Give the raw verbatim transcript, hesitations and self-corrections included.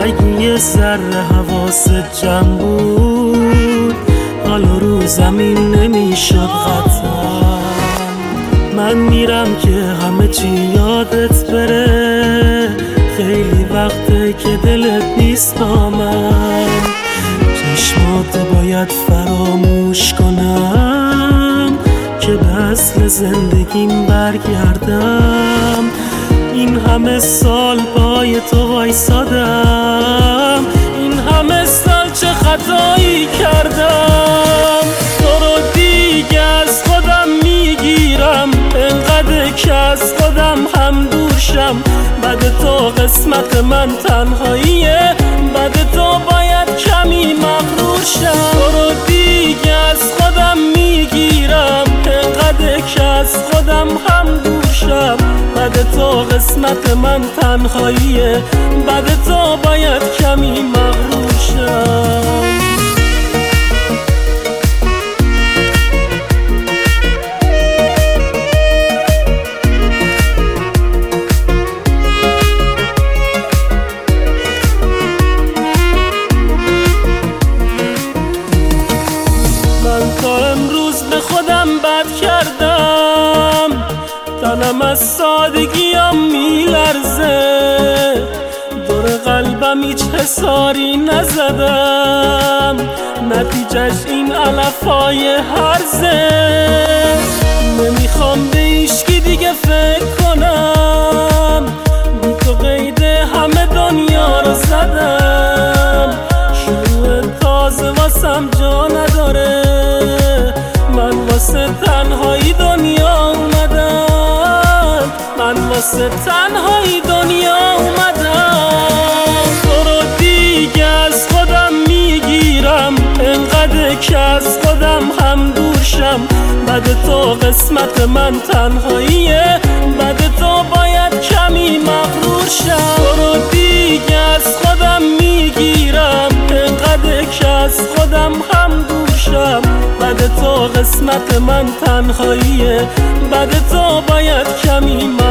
اگه یه ذره حواست جمع بود حالا رو زمین نمیشد قطعا. من میرم که همه چی یادت بره، خیلی وقته که دلت نیست با من. چشماتو باید فراموش کنم که به اصل زندگیم برگردم. این همه سال پای تو وایسادم، این همه سال چه خطایی کردم. تو رو دیگه از خودم میگیرم، انقدر که از خودم هم دور شم. بعد تو قسمت من تنهاییه، بعد تو باید کمی مغرور شم. تو رو دیگه از خودم میگیرم، انقدر که از خودم هم دور شم. بعد تو قسمت من تنهاییه، بعد تو باید کمی مغرور شم. به خودم بد کردم، تنم از سادگیم میلرزه. دور قلبم هیچ حساری نزدم، نتیجهش این علفای هرزه. نمیخوام به هیچکی دیگه فکر کنم، بی تو قید همه دنیا رو زدم. شروع تازه واسم جا نداره، من واسه تنهایی دنیا اومدم، من واسه تنهایی دنیا اومدم. تو رو دیگه از خودم میگیرم، انقدر که از خودم هم دور شم. بعد تو قسمت من تنهاییه، بعد تو باید کمی مغرور شم. تو رو دیگه از خودم میگیرم، انقدر که از خودم هم دور شم. بعد تو قسمت من تنهاییه، بعد تو باید کمی